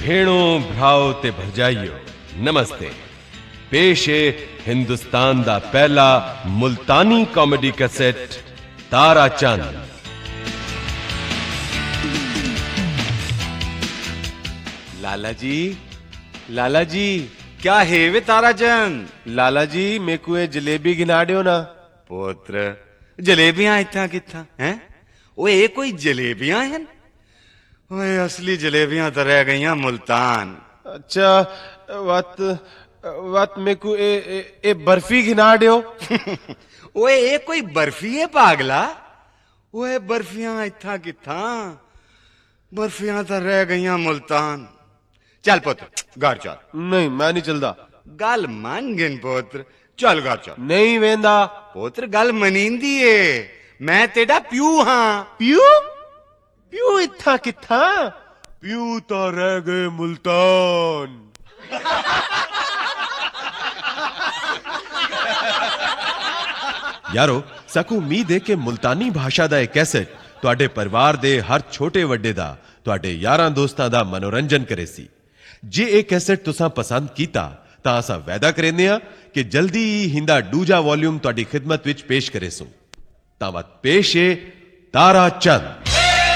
भेणों भ्राओ ते भरजाइयो नमस्ते। पेश है हिंदुस्तान दा पहला मुल्तानी कॉमेडी कैसेट तारा चंद। लाला जी क्या है वे तारा चंद? लाला जी मेरे को ये जलेबी गिना दियो ना। पुत्र जलेबियां इतना कितना हैं? ओए कोई जलेबियां हैं? ओए असली जलेबियां तो रह गईयां मुल्तान। अच्छा वत मेरे को ए बर्फी गिना दियो। ओए कोई बर्फी है पागला? ओए बर्फियां इतना कितना? बर्फियां तो रह गईयां मुल्तान। चल पुत्र घर चल। नहीं मैं नहीं चलदा। गल मान गिन पुत्र, चल घर चल। नहीं वेंदा पुत्र गल मनींदी है, मैं तेरा प्यू हाँ। प्यू इत्था किथा? प्यू तो रह गए मुल्तान। यारो साकू उम्मीद है कि मुल्तानी भाषा दा एक कैसेट तुहाडे परिवार दे हर छोटे वड्डे दा, तुहाडे यारां दोस्तां दा मनोरंजन करे सी। जे एक कैसेट तुसां पसंद कीता तां असां वादा करेंदे आ कि जल्दी ही हिंदा दूजा वॉल्यूम तुहाडी खिदमत विच पेश करेसूं। तां वत पेश है तारा चंद।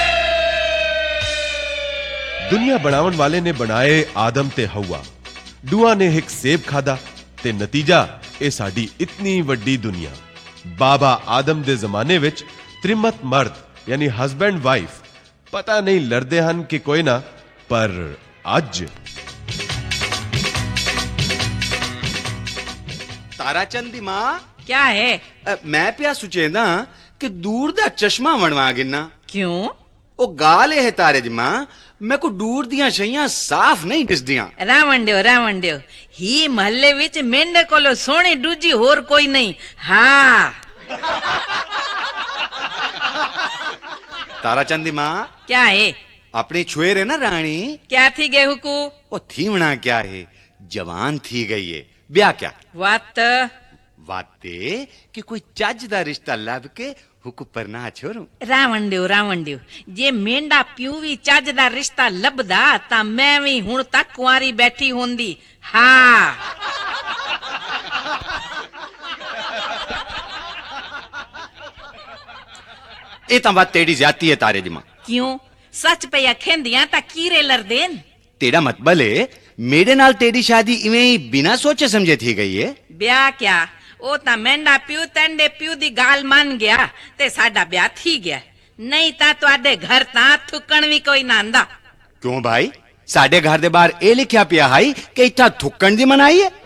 दुनिया बनावन वाले ने बनाए आदम ते हवा। डुआ ने एक सेब खादा ते नतीजा ए साडी इतनी वड्डी दुनिया। बाबा आदम दे जमाने विच त्रिमत मर्द यानी हस्बैंड वाइफ पता नहीं लड़दे हन कि कोई ना, पर अज तारा चंद दी मां क्या है? मैं पिया सुचेंदा कि दूर दा चश्मा बनवा गिना। क्यों? ओ गाल है तारे दी मां, मैं को दूर दियां शैयां साफ नहीं दिसदियां। रावण दियो ही महल्ले विच मेंढे कोलो सोनी दूजी होर कोई नहीं। हाँ तारा चंद दी मां क्या है? अपनी छुएर है ना रानी, क्या थी गे हुकू? ओ थीवना क्या है, जवान थी गई है। ब्याह क्या वाते कि कोई चज दा रिश्ता लब के हुकू पर ना छोरू। रावण दियो जे मेंढा प्यू भी चज दा रिश्ता लभदा ता मैं भी हुण तक कुंवारी बैठी होंदी। हाँ ए तां बात तेरी ज्यादती है तारे दी मां। क्यों? सच पे अखेंदियां ता कीरे लरदेन। तेरा मतबल है मेरे नाल तेरी शादी इवें ही बिना सोचे समझे थी गई है? ब्याह क्या, ओ ता मेंढा प्यू तंडे प्यू दी गाल मान गया ते साडा ब्याह थी गया। नहीं ता तुहाडे घर ता थुकण भी कोई ना आंदा। क्यों भाई, साडे घर दे बाहर ए लिखिया पिया हाई कि इत्था थुकण दी मनाई है?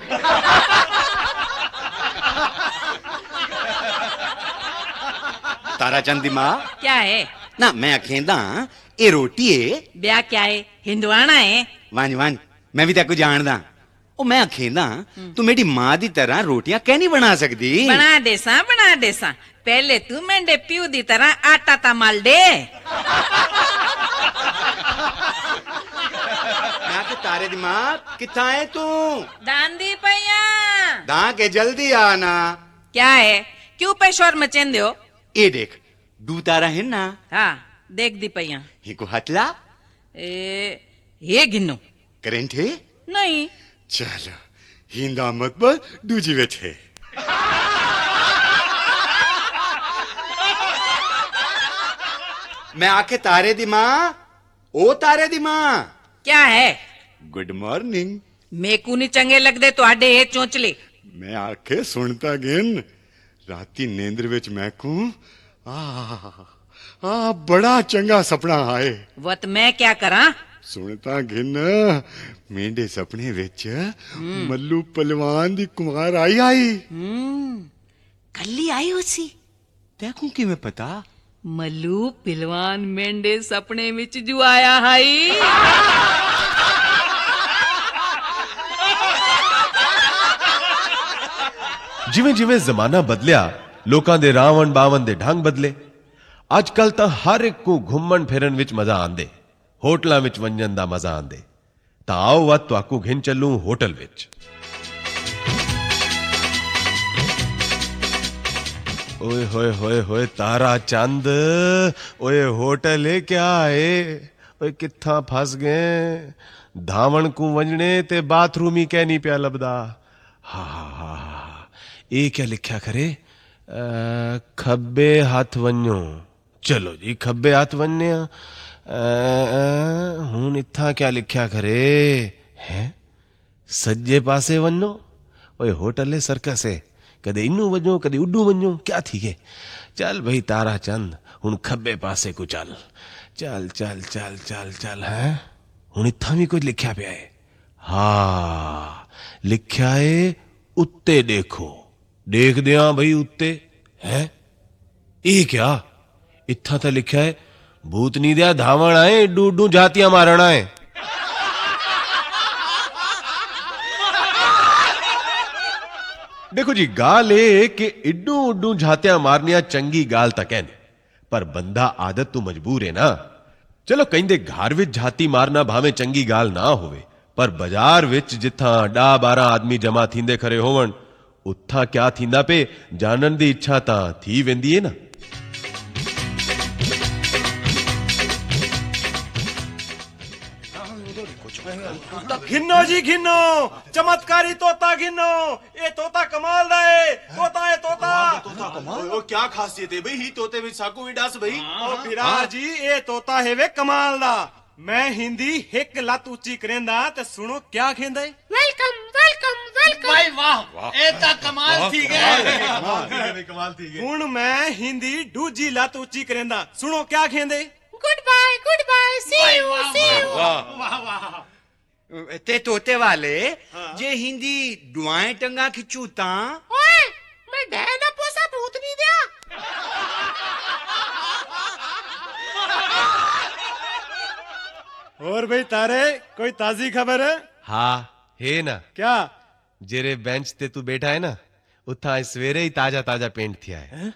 तारा चंद दी मां क्या है? ना मैं अखेंदा ए रोटी है। ब्याह क्या है? हिंदुआना है? वांज मैं भी तेको जानदा। ओ मैं अखेंदा तू मेरी मां दी तरह रोटियां क्यों नहीं बना सकदी? बना देसा पहले तू मेंढे प्यू दी तरह आटा ता माल दे। मैं के तारे दी मां किथा है तू? दांदी पैया दा के जल्दी आना। क्या है? क्यों पे शोर मचेंदे हो? ए देख दू तारा है ना। हाँ देख दी पैया। ही को हतला ये गिनो करेंट है? नहीं। चलो हिंदा मत पर दूजी वेच है। मैं आके तारे दी मां, ओ तारे दी मां। क्या है? Good morning. मेकू नहीं चंगे लगदे तुहाडे ये चोंचले। मैं आके सुनता गिन राती नींद विच मैं को बड़ा चंगा सपना आए। वत मैं क्या करा? सुनता गिन मेंढे सपने विच मल्लू पहलवान दी कुमार आई। कल्ली आई उसी देखूं कि मैं पता। मल्लू पहलवान मेंढे सपने विच जो आया हाई। जिवें जिवें जमाना बदलिया लोकां दे रावण बावन दे ढंग बदले। अजकल तां हर एक को घुम्मन फिरन विच मजा आंदे, होटलां विच वंजन दा मजा आंदे। तां आओ वत तुहाकू घिन चलूं होटल विच। ओए होए होए होए तारा चंद, ओए होटल है क्या है? ओए कित्था फंस गए? धावण को वंजने ते बाथरूम ही कह नहीं पिया लभदा। हा हा हा हा ये क्या लिखा करे खब्बे हाथ वन्यो। चलो जी खब्बे हाथ वन्ने हूं इत्था क्या लिखा करे हैं सज्जे पासे वन्नो ओए होटल है सर्कस है कदे इनू वजो कदे उड्डू वजो क्या थी के चल भाई तारा चंद हुन खब्बे पासे को चल चल चल चल चल चल है हुन इत्था भी कुछ लिखा पिया है। हाँ लिखा है उत्ते देखो देख दिया भाई उत्ते है ये क्या इत्था तो लिखा है भूत नी दिया धावण आए डू डू जातियां मारण आए। देखो जी गाल ए कि इड्डू उड्डू झातियां मारनिया चंगी गाल तक है पर बंदा आदत तो मजबूर है ना। चलो कहते घर विच झाती मारना भावे चंगी गाल ना होवे पर बाजार विच जिथा 10-12 आदमी जमा थींदे खरे होवन उत्था क्या थींदा पे जानन दी इच्छा ता थी वेंदी है ना। घिनो जी घिनो चमत्कारी तोता घिनो ये तोता कमाल दा है तोता है तोता ओ क्या खासियत है भाई ही तोते विच साकू विडास भाई ओ फिरा जी ये तोता है वे कमाल दा। मैं हिंदी एक लत ऊंची करेंदा ते सुनो क्या खेंदा है वेलकम वेलकम वेलकम भाई वाह ए ता कमाल थी गए कमाल थी हुन मैं हिंदी दूजी लत ऊंची करेंदा सुनो क्या खेंदे goodbye see you see you वाह वाह ते तोते वाले जे हिंदी दुआएं टंगा खिंचू ता ओए मैं ढह ना पोसा भूत नहीं दिया। और भाई तारे कोई ताजी खबर है हाँ है ना क्या जेरे बेंच ते तू बैठा है ना उथा सवेरे ही ताजा ताजा पेंट थिया है।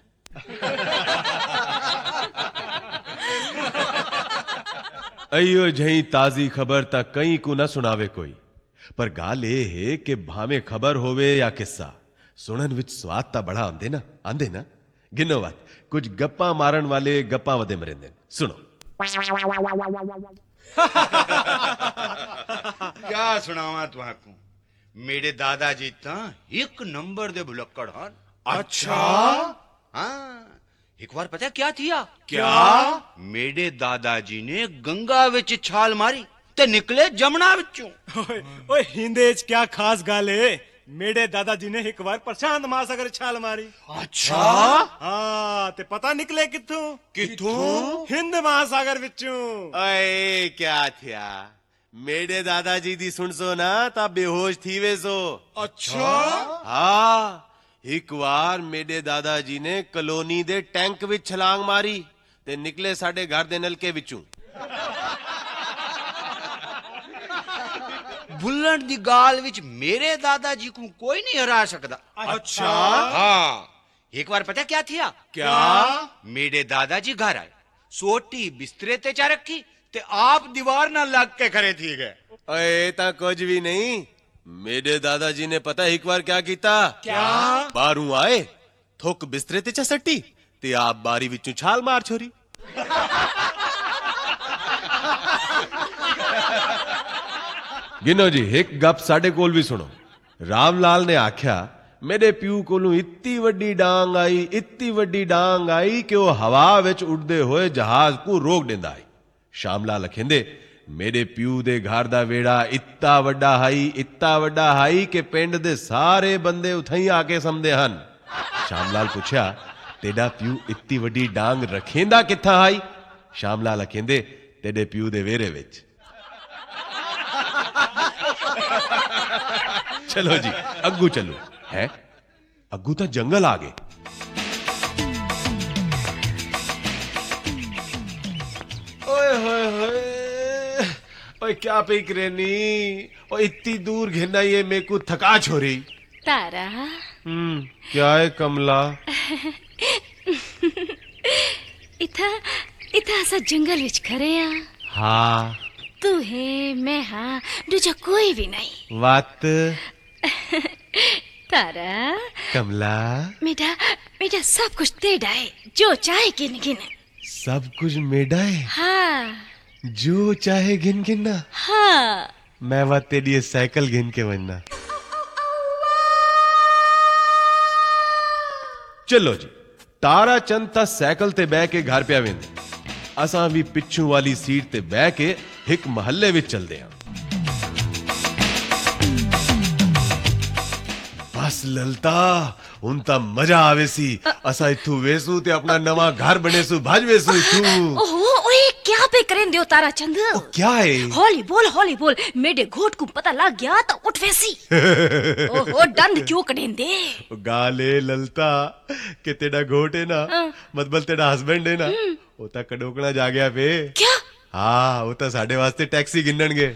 अयो जही ताजी खबर ता कई को न सुनावे कोई पर गाल ये है कि भावे खबर होवे या किस्सा सुनन विच स्वाद ता बड़ा आंदे ना गिनो बात कुछ गप्पा मारन वाले गप्पा वदे मरेंदे सुनो। क्या सुनावा तुहाकू मेरे दादाजी ता एक नंबर दे भुलक्कड़ हन। अच्छा हाँ एक बार पता क्या थिया क्या मेरे दादाजी ने गंगा विच छाल मारी ते निकले जमुना विचों। ओए हिंदे च क्या खास गाल है मेरे दादाजी ने एक बार प्रशांत महासागर छाल मारी। अच्छा हाँ ते पता निकले किथों हिंद महासागर विचों। अए क्या थिया मेरे दादाजी दी सुन सो ना ता बेहोश थी वे सो। अच्छा हाँ एक बार मेरे दादाजी ने कॉलोनी दे टैंक विच छलांग मारी ते निकले साडे घर दे नलके विचों। बुल्लण दी गाल विच मेरे दादाजी को कोई नहीं हरा सकदा। अच्छा हाँ एक बार पता क्या थिया क्या मेरे दादाजी घर आए सोटी बिस्तरे ते चा रखी ते आप दीवार ना लग के खड़े थी गए। अए ता कुछ भी नहीं मेरे दादाजी ने पता एक बार क्या कीता क्या बारू आए थोक बिस्तरे ते चा सट्टी ते आप बारी विचों छाल मार छोरी। गिनो जी एक गप साडे कोल भी सुनो। रामलाल ने आख्या मेरे प्यू कोलू इतनी वड्डी डांग आई कि वो हवा विच उड़दे होए जहाज को रोक देंदा है। श्यामलाल अखेंदे मेरे प्यू दे घर दा वेड़ा इत्ता वड्डा हाई कि पिंड दे सारे बंदे उथई आके समदे हन। श्यामलाल पूछया तेरा प्यू इतनी वड्डी डांग रखेंदा किथा हाई। श्यामलाल अखेंदे तेरे प्यू दे वेरे विच। चलो जी अग्गू चलो है अग्गू तो जंगल आ गए। ओए होए होए ओए क्या पे करेनी ओ इतनी दूर घिरना ये मेरे को थका छोरी। तारा क्या है कमला इथा इथा सा जंगल विच खरे आ। हाँ तू है मैं हाँ दूजा कोई भी नहीं। वात तारा कमला मेरा मेरा सब कुछ तेरा है जो चाहे गिन गिन। सब कुछ मेरा है हाँ जो चाहे गिन गिनना। हाँ मैं वह तेरी ये साइकिल गिन के वजना। चलो जी, तारा चंद ता साइकिल ते बह के घर पिया वेंदे, असां भी पिछू वाली सीट ते बह के एक महल्ले विच चलदे हां। बस ललता हुन ता मजा आवेसी, असां इथू वेसू ते अपना नवा घर बनेसू, भज वेसू इथू। ओहो ओए क्या पे करें दियो तारा चंद? क्या है? हौली बोल मेरे घोट को पता लग गया तो उठ वैसी। ओहो दंद क्यों करें दे? गाले ललता कि तेरा घोट है ना, मतलब तेरा हस्बैंड है ना, वो ता कड़ोकना जा गया पे। क्या? हाँ, वो ता साडे वास्ते टैक्सी गिनन गए।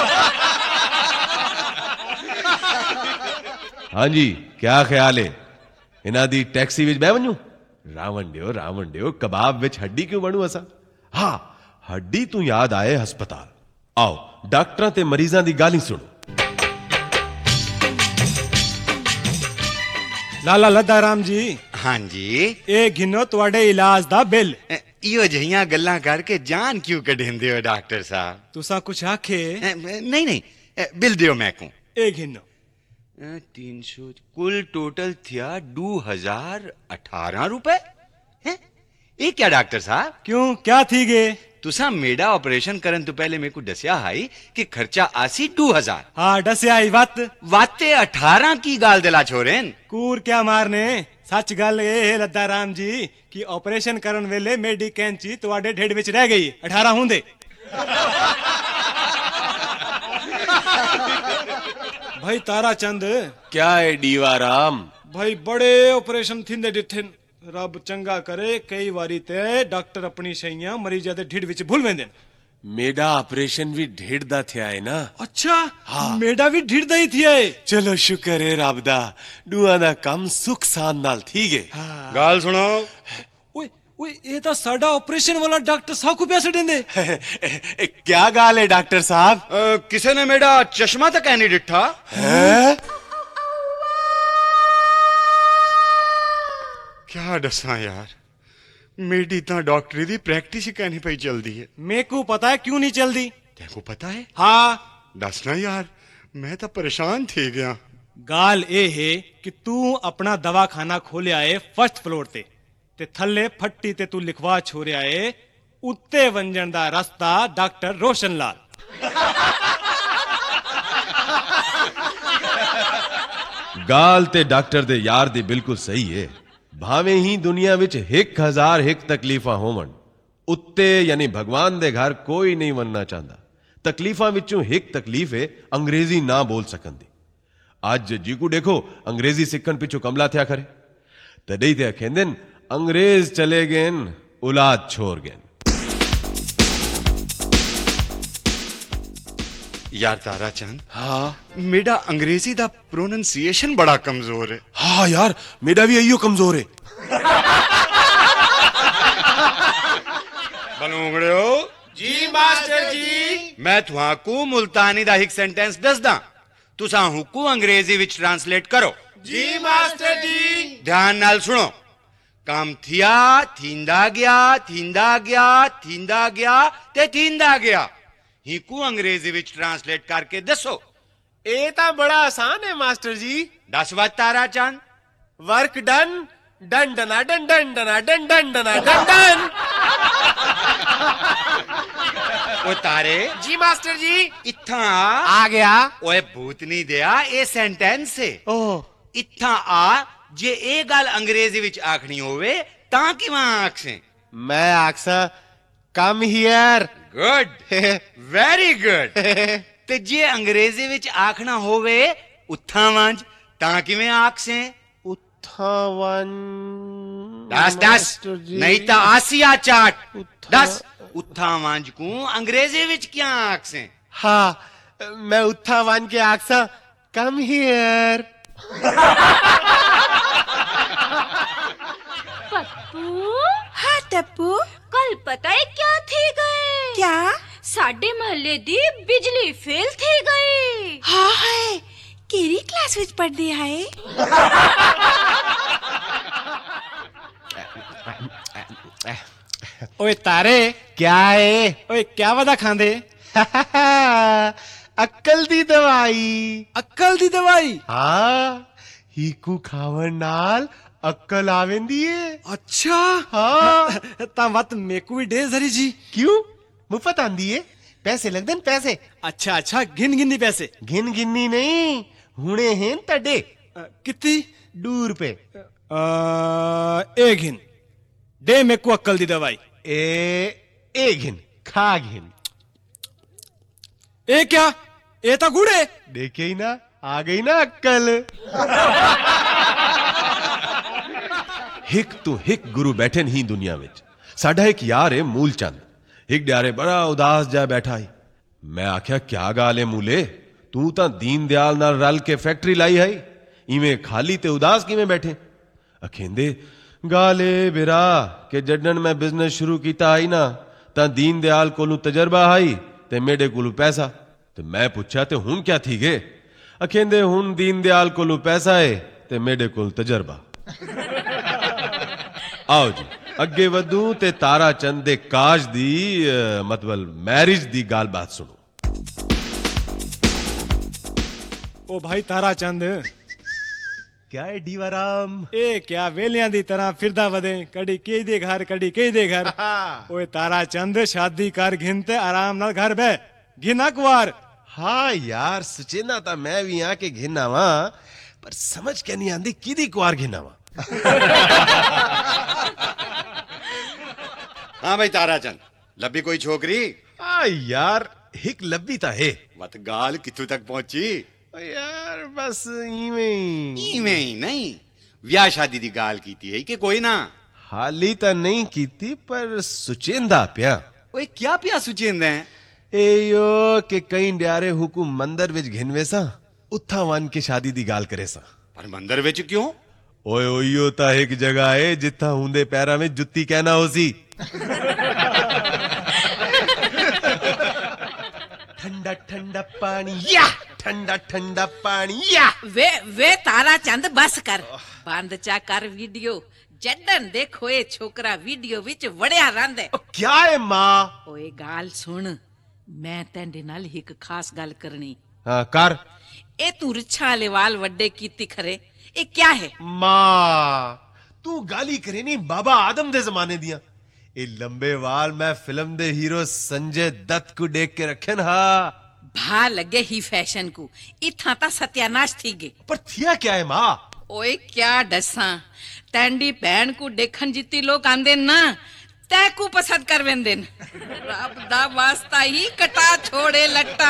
हाँ जी, क्या ख्याल है? इना दी टैक्सी विच बह वणू? रावण दियो कबाब विच हड्डी क्यों बनू असा? हाँ, हड्डी तू याद आए हस्पताल। आओ डॉक्टरां ते मरीजां दी गाली सुनो। लाला लद्दा राम जी, हाँ जी, ਇਹ ਗਿਨੋ ਤੁਹਾਡੇ ਇਲਾਜ ਦਾ ਬਿੱਲ। इहो जिहियां गल्लां करके जान क्यों कढेंदे हो डॉक्टर साहब? तुसा कुछ आखे? नहीं, बिल दियो मैं को। ਇਹ ਗਿਨੋ 300 कुल टोटल थिया 2018 रुपए हैं? ये क्या डॉक्टर साहब? क्यों क्या थी गे? तुसा मेरा ऑपरेशन करन तो पहले मेरे को दसिया हाई कि खर्चा आसी 2000। हाँ डसिया ही वत वाते 18 की गाल दिला छोरेन। कूर क्या मारने? सच गल ये है लद्दा राम जी कि ऑपरेशन करन वेले मेरी कैंची तुहाडे ढेड विच रह गई, 18 हुंदे। भाई तारा चंद, क्या है दीवाराम? भाई बड़े ऑपरेशन थिंदे दिथिन, रब चंगा करे कई वारी ते डॉक्टर अपनी सैया मरीजा दे ढिड विच भूल वेंदे। मेरा ऑपरेशन भी ढेड़ दा थिया है ना। अच्छा हाँ। मेरा भी ढिड दा ही थिया है। चलो शुक्र है रब दा, दुआ दा काम सुख सान नाल ठीक है। गाल सुनो। ओए ओए ये तो साडा ऑपरेशन वाला डॉक्टर साहब को पैसे देंदे। क्या गाल है डॉक्टर साहब? किसी ने मेरा चश्मा तक नहीं डिठा। क्या दसा यार, मेरी तो डॉक्टरी दी प्रैक्टिस ही कहनी पई चलदी है। मेरे को पता है क्यों नहीं चलदी। तेको पता है? हाँ दसना यार, मैं तो परेशान थी गया। गाल ए है कि तू अपना दवाखाना खोलिया है फर्स्ट फ्लोर ते थल्ले फट्टी ते तू लिखवा छोड़िया है उत्ते वंजन दा रास्ता डॉक्टर रोशन लाल। गाल ते डॉक्टर दे यार दी बिल्कुल सही है। भावे ही दुनिया विच 1001 तकलीफा होवन, उत्ते यानी भगवान दे घर कोई नहीं बनना चाहता। तकलीफा विचों एक तकलीफ है अंग्रेजी ना बोल सकन दी। आज जी को देखो अंग्रेजी सिखन पिछू कमला थया करे, तदई ते अखेंदन अंग्रेज चले गए औलाद छोड़ गए। यार तारा चंद, हाँ मेरा अंग्रेजी दा प्रोनंसिएशन बड़ा कमजोर है। हाँ यार, मेरा भी अयो कमजोर है। बनोंगड़े हो जी मास्टर जी। मैं तुहाकू मुल्तानी दा एक सेंटेंस दसदा, तुसा हुकू अंग्रेजी विच ट्रांसलेट करो। जी मास्टर जी। ध्यान नाल सुनो। काम थिया, थींदा गया, थींदा गया, थींदा गया ते थींदा गया। हिकू अंग्रेजी विच ट्रांसलेट करके दसो। ये तो बड़ा आसान है मास्टर जी। दस बात Tara Chand. Work done, done डना डन डन डना डन डन डना डन डन। ओ तारे जी मास्टर जी। इत्था आ गया। ओए भूतनी दिया ए सेंटेंस से। ओह इत्था आ जे ए गल अंग्रेजी विच आखनी होवे तां किवां आखसे? मैं आखसा come here. Good, very good. ते जे अंग्रेजी विच आखना होवे उत्था वंज तां किवें आखसे? उत्थावन। दस नहीं ता आसिया चाट। दस उत्था वंज को अंग्रेजी विच क्या आखसे? हाँ मैं उत्थावन के आखसा कम हियर। पप्पू। हाँ टप्पू, कल पता है क्या थी गए? क्या? साडे महल्ले दी बिजली फेल थी गई। हाँ है, केरी क्लास विच पढ़दी है? ओए तारे क्या है? ओए क्या वदा खांदे? अक्कल दी दवाई। अक्कल दी दवाई? हाँ, हीकू खावन नाल अक्कल आवेंदी है। अच्छा हाँ। ता मत मेकू भी दे जरी जी। क्यों? मुफ्त आंदी है, पैसे लगदे न पैसे। अच्छा अच्छा, गिन गिनी पैसे? गिन गिन्नी नहीं, हुणे हैं तडे। कितनी? ₹2। ए गिन दे मेकू अक्कल दी दवाई। ए गिन, खा गिन। ए क्या? ए ता गुड़े। देखे ही ना, आ गई ना अक्कल। हिक तो हिक गुरु बैठे नहीं दुनिया विच। साडा एक यार है मूलचंद, हिक ड्यारे बड़ा उदास जा बैठा है। मैं आख्या क्या गाल है मूले, तू तां दीन दयाल नाल रल के फैक्ट्री लाई है, इवें खाली ते उदास किवें बैठे? अखेंदे गाले बिरा के जडन मैं बिजनेस शुरू कीता आई ना तां दीन दयाल कोलू तजर्बा आई ते मेरे कोलू पैसा। ते मैं पूछा ते हुन क्या थी गए? अखेंदे हुन दीन दयाल कोलू पैसा है ते मेरे कोल तजर्बा। आओ जी अगे वधू ते तारा चंद दे काज दी मतलब मैरिज दी गाल बात सुनो। ओ भाई तारा चंद, क्या है दीवाराम? ए क्या वेलियां दी तरह फिरदा वदे, कड़ी के दे घर कड़ी के दे घर। ओए तारा चंद, शादी कर घिन ते आराम नाल घर बह घिन अकवार। हाँ यार सुचेना था मैं भी आके घिनावा, पर समझ के नहीं आंदी किदी कुआर घिनावा। हाँ भाई ताराचंद, लब्बी कोई छोकरी? हाँ यार हिक लब्बी ता है। वत गाल कित्थू तक पहुंची? यार बस इवें इवें ही नहीं, ब्याह शादी दी गाल कीती है कि कोई ना? हाली ता नहीं कीती पर सुचेंदा प्या। ओए क्या पिया सुचेंदे हैं? ए यो के कई ड्यारे हुकुम मंदिर विच घिनवे सा, उथा वन के शादी दी गाल करे सा। पर मंदिर विच क्यों? ओए ओयो ता एक जगह है जिथा हुंदे पैरा में जुत्ती कहना होसी। ठंडा ठंडा पानी या, ठंडा ठंडा पानी या। वे तारा चंद बस कर, बंद चा कर वीडियो। जडन देखो ए छोकरा वीडियो विच वड़िया रंदे। क्या है मां? ओए गाल सुन, मैं तेंदे नाल एक खास गल करनी। हाँ कर। ए तू रिछा वाले वाल वड्डे कीती खरे, ए क्या है? मां तू गाली करे नहीं बाबा आदम दे जमाने दिया। ए लंबे वाल मैं फिल्म दे हीरो संजय दत्त को देख के रखे हा। भा लगे ही फैशन को, इथा ता सत्यानाश थी गए। पर थिया क्या है मां? ओए क्या दसा, तेंदी भैन को देखन जिती लोग आंदे ना, तै को पसंद कर वेंदे न। रब दा वास्ता ही कटा छोड़े लट्टा।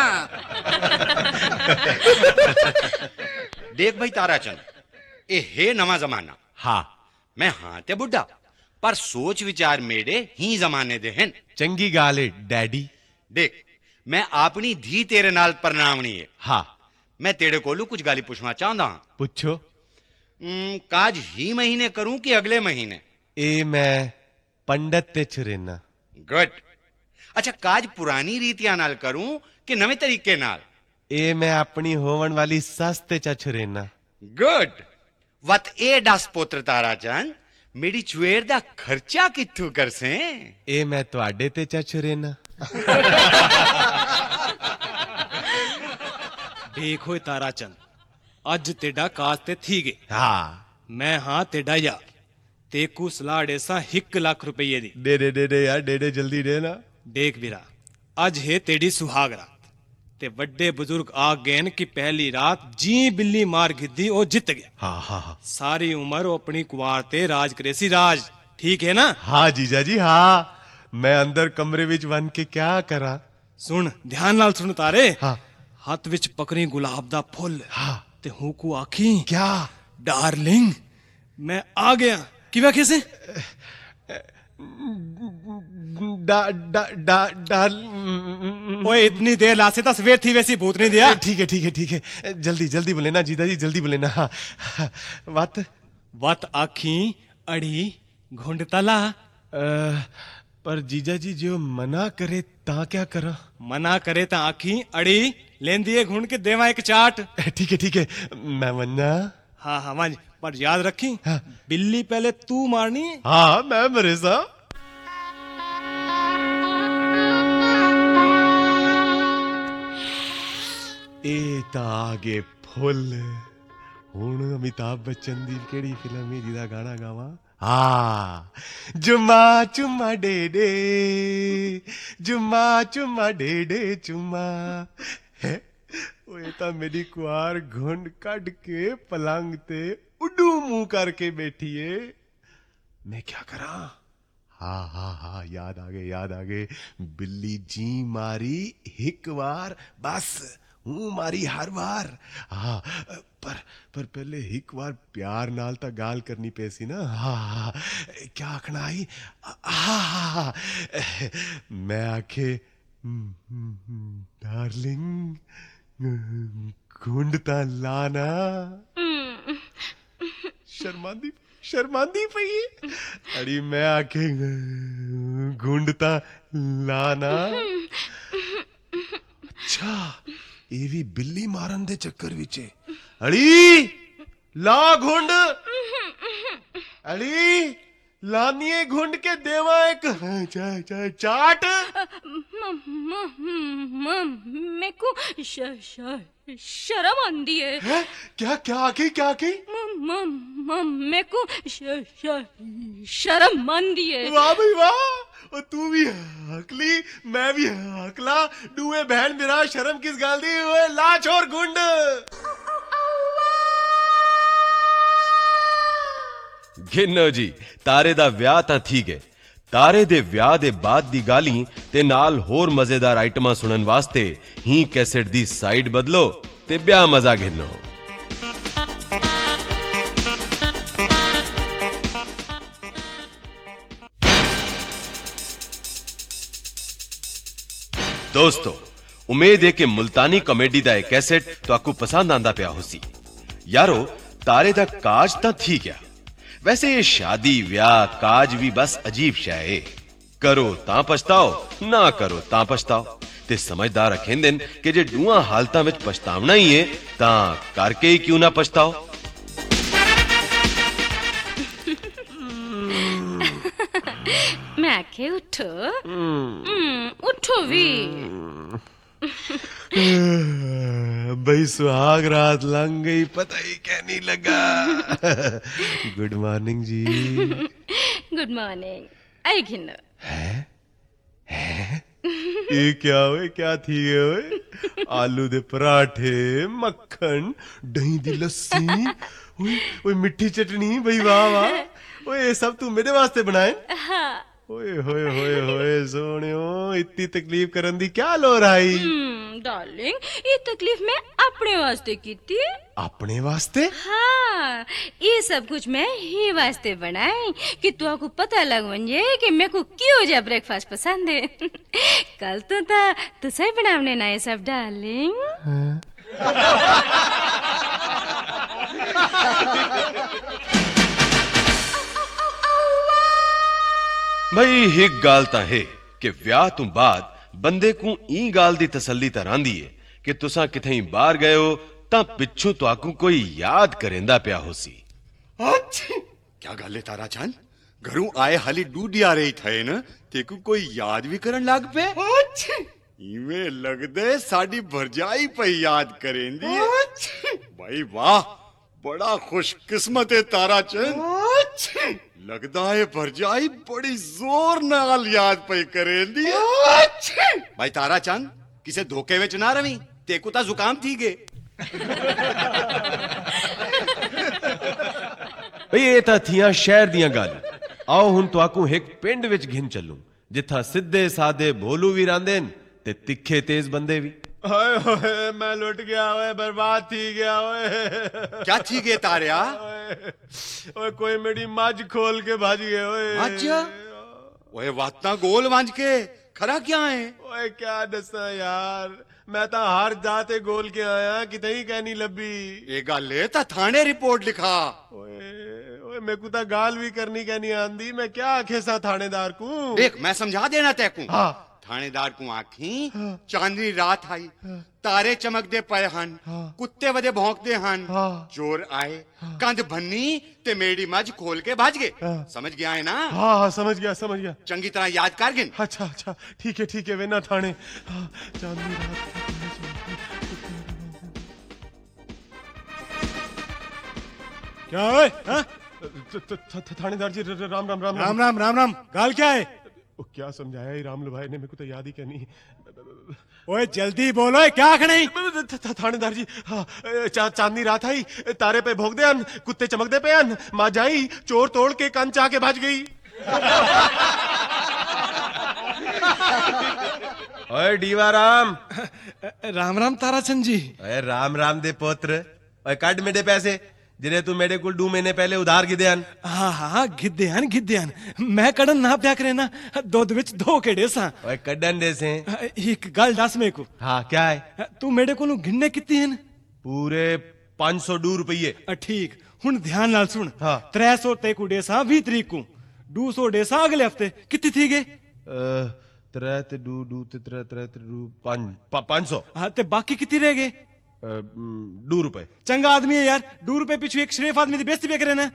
देख भाई ताराचंद, ए है नवा जमाना। हाँ मैं हाँ ते बुढ़ा, पर सोच विचार मेरे ही जमाने दे हैं। चंगी गाल है डैडी। देख मैं अपनी धी तेरे नाल परनावनी है। हाँ मैं तेरे कोलू कुछ गाली पूछना चाहता हाँ। पूछो। काज ही महीने करूं कि अगले महीने? ए मैं पंडित ते छुरेना। गुड। अच्छा काज पुरानी रीतियां नाल करूं कि नवे तरीके नाल? ए मैं अपनी होवन वाली सस ते चा छुरेना। गुड। वत ए दस पुत्र ताराचंद, मेरी चुएर दा खर्चा कित्थू करसे? ए मैं तुआडे ते चा छुरेना। देखो ताराचंद, अज तेडा काज ते थी गए। हाँ मैं हाँ तेडा यार, तेकू सलाह डेसा 1 लाख रुपये दी। दे यार दे जल्दी दे ना। देख बिरा, अज है तेरी सुहाग रात, ते वड्डे बुजुर्ग आ गए कि पहली रात जी बिल्ली मार गिद्दी ओ जित गया। हाँ हाँ हाँ सारी उम्र वो अपनी कुंवार ते राज करेसी राज, ठीक है ना? हाँ जीजा जी हाँ। मैं अंदर कमरे विच वन के क्या करा? सुन ध्यान नाल सुन तारे। हाँ हाथ विच पकड़ी गुलाब दा फुल, हाँ ते हूं को आखी क्या? डार्लिंग मैं आ गया। किवा कैसे? डा डा डा डाल। ओए इतनी देर लासे ता सवेर थी वैसी भूत नहीं दिया। ठीक है जल्दी जल्दी बोले ना जीजा जी जल्दी बोले ना। हाँ वत वत आखी अड़ी घुंड तला। पर जीजा जी जो मना करे ता क्या करा? मना करे ता आखी अड़ी लेंदी है घुंड के देवा एक चाट। ठीक है मैं मन्ना। हाँ हाँ मान, पर याद रखी हाँ। बिल्ली पहले तू मारनी। हाँ मैं मरे सा। ਇਹ ਤਾਂ ਆ ਗਏ ਫੁੱਲ। ਹੁਣ ਅਮਿਤਾਭ ਬੱਚਨ ਦੀ ਕਿਹੜੀ ਫਿਲਮ ਹੈ ਜਿਹਦਾ ਗਾਣਾ ਗਾਵਾਂ? ਜੁਮਾ ਚੁਮਾ ਡੇ ਡੇ, ਜੁਮਾ ਚੁਮਾ ਡੇ ਡੇ ਚੁਮਾ। ਓਏ ਤਾਂ ਮੇਰੀ ਕੁਆਰ ਘੁੰਡ ਕੱਢ ਕੇ ਪਲੰਗ ਤੇ ਉੱਡੂ ਮੂੰਹ ਕਰਕੇ ਬੈਠੀ ਏ। मैं क्या करा? हाँ याद आ गए बिल्ली जी मारी एक बार बस हूं मारी हर बार। पर पहले एक बार प्यार नाल ता गाल करनी पैसी ना। क्या आखना आई? मैं आखे डार्लिंग घुंडता लाना। शर्मांदी पई अड़ी मैं आखे घुंडता लाना। अच्छा ये भी बिल्ली मारन दे चक्कर विच अड़ी ला घुंड। अड़ी लानिए घुंड के देवा एक चाट। मेको शर्म आंदी है। क्या आखी? मेको शर्म आंदी है। वाह भाई वाह, तू भी हकली मैं भी हकला, डूए बहन मेरा शर्म किस गाल दी हुए। ला छोर गुंड। गिनो जी तारे दा विआह तां थी गए। तारे दे विआह दे बाद दी गाली ते नाल होर मजेदार आइटमां सुनन वास्ते ही कैसेट दी साइड बदलो ते ब्याह मजा घिनो। दोस्तों उम्मीद है कि मुल्तानी कॉमेडी दा एक कैसेट तो आपको पसंद आंदा पिया होसी। यारो तारे दा काज तां थी गया, वैसे ये शादी ब्याह काज भी बस अजीब शय है। करो तां पछताओ, ना करो तां पछताओ। ते समझदार रखें दिन कि जे दुआ हालतां विच पछतावना ही है तां करके ही क्यों ना पछताओ। मैं आखे उठो उठो भी। भाई सुहाग रात लंघ गई पता ही क्या नहीं लगा। Good morning ji. Good morning. आई घिन ये क्या हुए? क्या थी हुए? आलू दे पराठे, मक्खन, दही दी लस्सी, ओए मिठी चटनी। भाई वाह वाह। ओए ये सब तू मेरे वास्ते बनाए? हाँ। ओए होए होए होए सोनियो इतनी तकलीफ करन दी क्या लोड़ आई? डार्लिंग ये तकलीफ मैं अपने वास्ते की थी। अपने वास्ते? हाँ ये सब कुछ मैं ही वास्ते बनाई कि तुमको पता लग वंजे कि मेरे को क्यों जा ब्रेकफास्ट पसंद है। कल तो था तू सही बनावने ना ये सब डार्लिंग। भाई एक गाल ता है कि व्याह तू बाद बंदे को ई गाल दी तसल्ली तरांदी है कि तुसा किथई बाहर गए हो ता पिछू तुआकू कोई याद करेंदा पिया होसी। क्या गल है तारा चंद? घरों आए हाली डूडी आ रही थे न तेकू कोई याद भी करन लग पे। इवें लगदे साडी भरजाई पे याद करेंदी है। भाई वाह बड़ा खुशकिस्मत है तारा चंद। लगदा है भरजाई बड़ी जोर नाल याद पे करेंदी है। भाई तारा चंद किसे धोखे विच ना रवी, तेकू ता जुकाम थी गए। भाई ये ता थियां शहर दियां गल। आओ हुन तुआकू एक पिंड विच घिन चलूं जिथा सीधे सादे भोलू भी रांदे ते तिखे तेज बंदे भी। हाय हाय मैं लुट गया ओए, बर्बाद थी गया ओए। क्या थी गए तारिया? ओए कोई मेरी मज खोल के भाज गए ओए। मज? ओए वातना गोल वांज के खरा क्या है? ओए क्या दसा यार, मैं ता हर जाते गोल के आया किते ही कहनी लब्बी। ये गल है ता थाने रिपोर्ट लिखा। ओए ओए मेरे को ता गाल भी करनी कहनी आंदी, मैं क्या आखे सा थानेदार को। देख मैं समझा देना तेकू। हाँ। थानेदार को आखी चांदनी रात आई, तारे चमकदे पए हन, कुत्ते वदे भौंकदे हन, चोर आए कंध भन्नी ते मेरी मज खोल के भाज गए। समझ गया है ना? हाँ समझ गया चंगी तरह याद कर गिन। अच्छा ठीक है वे ना थाने। चांदनी रात क्या है हाँ? थानेदार जी राम राम राम राम राम राम राम गाल क्या है? क्या समझाया ही रामलू भाई ने, मेरे को तो याद ही क्या नहीं। ओए जल्दी बोलो क्या खड़ी? थानेदार जी हाँ, चांदनी रात आई, तारे पे भोग दे अन, कुत्ते चमकदे पे अन, माँ जाई चोर तोड़ के कंच आके भाज गई। ओए डीवा राम राम राम ताराचंद जी। ओए राम राम दे पुत्र, ओए कट मेरे पैसे जिन्हें तू मेरे को 2 महीने पहले उधार गिदे अन। हाँ हाँ गिद्दे हन मैं कड़न ना प्या करे ना दूध विच 2 केड़े सा। ओए कड्डन दे से एक गल दस मेरे को। हाँ क्या है? तू मेरे को गिनने कितनी हन? पूरे 502 रुपये। ठीक हुन ध्यान नाल सुन। हाँ। 300 ते को डेसा 20 तरीक को, 200 डेसा अगले हफ्ते कितनी थी गे? 500। हाँ ते बाकी कितनी रह गए? 2 रुपए। चंगा आदमी है यार, 2 रुपए पीछे एक शरीफ आदमी की बेइज्जती पे करे ना।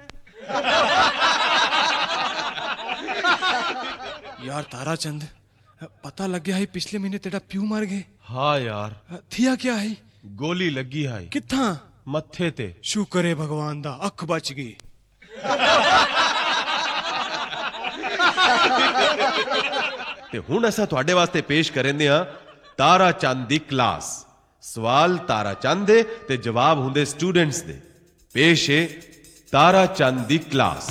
यार ताराचंद पता लग गया है पिछले महीने तेरा प्यू मार गए। हाँ यार थिया क्या है? गोली लगी है किथा? मत्थे ते। शुक्र है भगवान दा अख बच गई। ते हुण असां तुहाडे वास्ते पेश करेंदे हां तारा चंद दी क्लास। सवाल तारा चंद दे ते जवाब हुंदे स्टूडेंट्स दे। पेश है तारा चंद दी क्लास।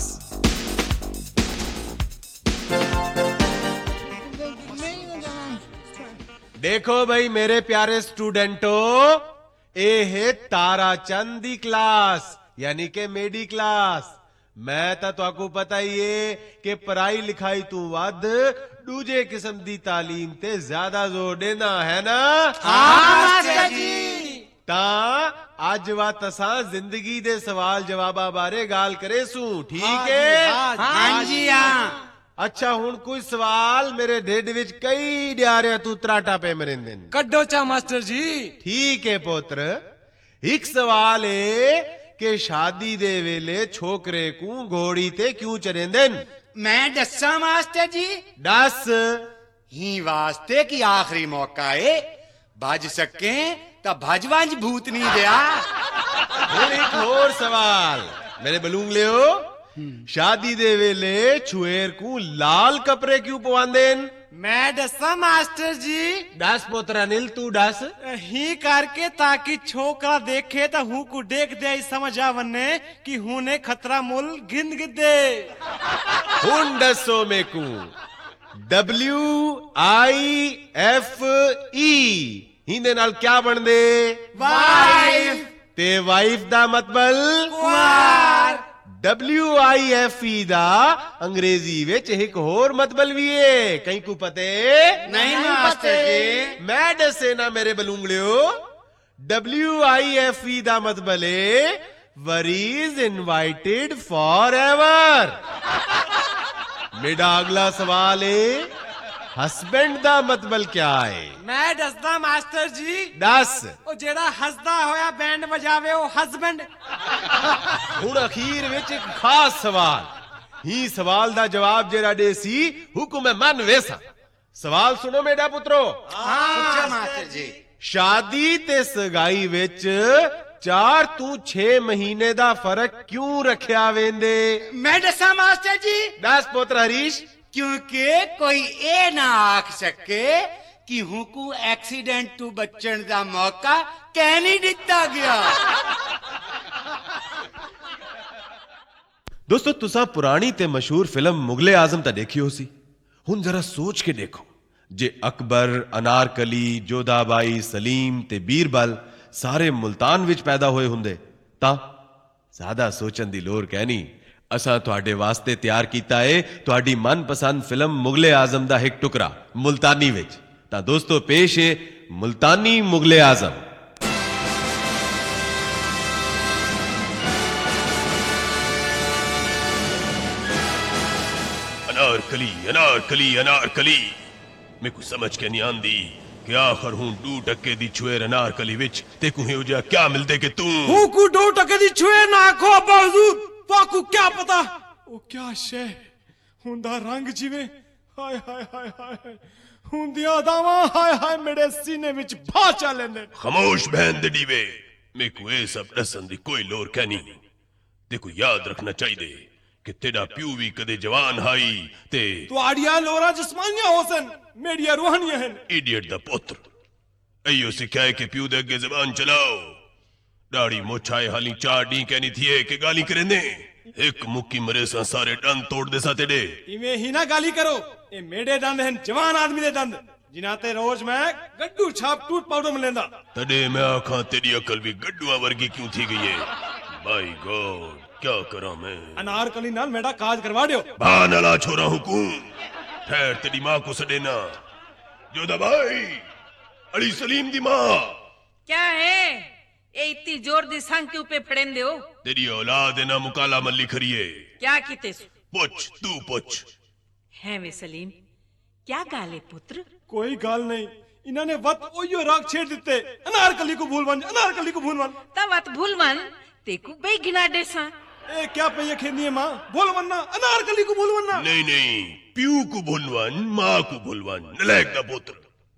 देखो भाई मेरे प्यारे स्टूडेंटों, ए है तारा चंद दी क्लास यानी के मेडी क्लास। मैं तो तुहाकू पता ही है कि पढ़ाई लिखाई तू वध दूजे किस्म दी तालीम ते ज्यादा जोर देना है ना? मास्टर जी। ता अज वा तसां जिंदगी दे सवाल जवाबा बारे गाल करे सू, ठीक है? हाँ जी हाँ। अच्छा हुण कोई सवाल मेरे ढिड विच कई ड्यारे तू त्राटा पे मरिंदे ने। कड्डो चा मास्टर जी। ठीक है पुत्र, एक सवाल है कि शादी दे वेले छोकरे को घोड़ी ते क्यों चरेंदे? मैं दसा मास्टर जी। दस। ही वास्ते की आखिरी मौका है, भज सके तो भजवांज भूत नहीं दिया। हुण एक और सवाल मेरे बलूंग लियो। शादी दे वेले छुएर को लाल कपड़े क्यों पवांदे? मैं दसा मास्टर जी। दस पुत्र अनिल तू दस। ही करके ताकि छोकरा देखे तो हूँ को देख दे समझ आवने कि हूँ ने खतरा मुल गिंद गिदे। हुण दसो में को WIFE हिंदे नाल क्या बन दे? वाइफ। ते वाइफ दा मतलब कुआर। WIFE दा अंग्रेजी विच एक होर मतलब भी है, कहीं को पते? नहीं मास्टर जी। मैं दसे ना मेरे बलूंगलियो। WIFE दा मतलब है वरीज इनवाइटेड फॉर एवर। मेरा अगला सवाल है हस्बैंड दा मतलब क्या है? मैं दसदा मास्टर जी। दस। ओ जेड़ा हसदा होया बैंड बजावे ओ हस्बैंड। हुण अखीर विच एक खास सवाल। ही सवाल दा जवाब जेड़ा देसी हुक्म मन वेसा। सवाल सुनो मेरा पुत्रो। हाँ मास्टर जी। शादी ते सगाई विच 4 तू 6 महीने दा फर्क क्यों रखिया वेंदे? मैं दसा मास्टर जी। दस पुत्र हरीश। क्योंकि कोई ए ना आख सके कि हूं को एक्सीडेंट तू बचण दा मौका कह नहीं दिता गया। दोस्तों तुसा पुरानी ते मशहूर फिल्म मुगले आजम ता देखी हो सी। हुण जरा सोच के देखो जे अकबर, अनारकली, जोधाबाई, सलीम ते बीरबल सारे मुल्तान विच पैदा होए हुंदे ता ज्यादा सोचन दी लोड़ कहनी। असा तुहाडे वास्ते तैयार कीता है तुहाडी मनपसंद फिल्म मुगले आजम दा एक टुकड़ा मुल्तानी विच। ता दोस्तों पेश है मुल्तानी मुगले आजम। अनारकली अनारकली अनारकली मैं कुछ समझ के नहीं आंदी कि आखिर हूं 2% दी छुएर अनारकली विच ते को हो जा क्या मिलदे के तू हूँ को 2% दी छुए ना खो बाजू ताकू क्या पता ओ क्या शे हुंदा रंग जिवे। हाय हाय हाय हाय हुंदिया दावा हाय हाय मेरे सीने विच भा चलेंदे। खामोश बहन दे डीवे मैं को ए सब दसन दी कोई लोर कहनी। ਦੇਖੋ ਯਾਦ ਰੱਖਣਾ ਚਾਹੀਦੇ ਕਿ ਤੇਰਾ ਪਿਓ ਵੀ ਕਦੇ ਜਵਾਨ ਹਾਈ ਤੇ ਤੁਹਾਡੀਆਂ ਲੋਰਾਂ ਜਿਸਮਾਨੀਆਂ ਹੋਸਨ ਮੇਰੀਆਂ ਰੂਹਾਨੀਆਂ ਹਨ। ਇਡੀਅਟ ਦਾ ਪੁੱਤਰ ਅਈਓ ਸਿੱਖਿਆ ਹੈ ਕਿ ਪਿਓ ਦੇ ਅੱਗੇ ਜ਼ਬਾਨ ਚਲਾਓ। ਦਾੜੀ ਮੋਛਾਏ ਹਾਲੀ 4 ਡੀ ਕਹਿਨੀ ਥੀਏ ਕਿ ਗਾਲੀ ਕਰਨੇ ਇੱਕ ਮੁੱਕੀ ਮਰੇ ਸਾਂ ਸਾਰੇ ਡੰਦ ਤੋੜ ਦੇ ਸਾ ਤੇਰੇ। ਇਵੇਂ ਹੀ ਨਾ ਗਾਲੀ ਕਰੋ, ਇਹ ਮੇਰੇ ਦੰਦ ਹਨ, ਜਵਾਨ ਆਦਮੀ ਦੇ ਦੰਦ ਜਿਨ੍ਹਾਂ ਤੇ ਰੋਜ਼ ਮੈਂ ਗੱਡੂ ਛਾਪ ਟੂਟ ਪਾਊਡਰ ਮਿਲਦਾ। ਤਦੇ ਮੈਂ ਆਖਾਂ ਤੇਰੀ ਅਕਲ ਵੀ ਗੱਡੂਆਂ ਵਰਗੀ ਕਿਉਂ ਥੀ ਗਈ ਹੈ। ਮਾਈ ਗॉड क्या करा मैं। अनारकली नाल मेरा काज करवा दियो। नला छोरा हुकुम ठहर तेरी माँ को सडेना। जोधा भाई अली सलीम दी माँ क्या है ये इतनी जोर दी संग के ऊपर फड़ेन दे हो। तेरी औलाद है ना मुकाला मल्ली खरीए। क्या कीते सु पुछ तू पुछ है वे सलीम क्या गाले पुत्र। कोई गाल नहीं, इन्होंने वत ओयो राग छेड़ दिते। अनारकली को भूलवन, अनारकली को भूलवन तब वत भूलवन तेकू बे गिना दे सा। ए क्या पे खेनी है माँ, भूलवन ना, अनारकली को भूलवन ना। नहीं नहीं प्यू को भूलवन माँ को भूलवन नलायक दा पुत्र।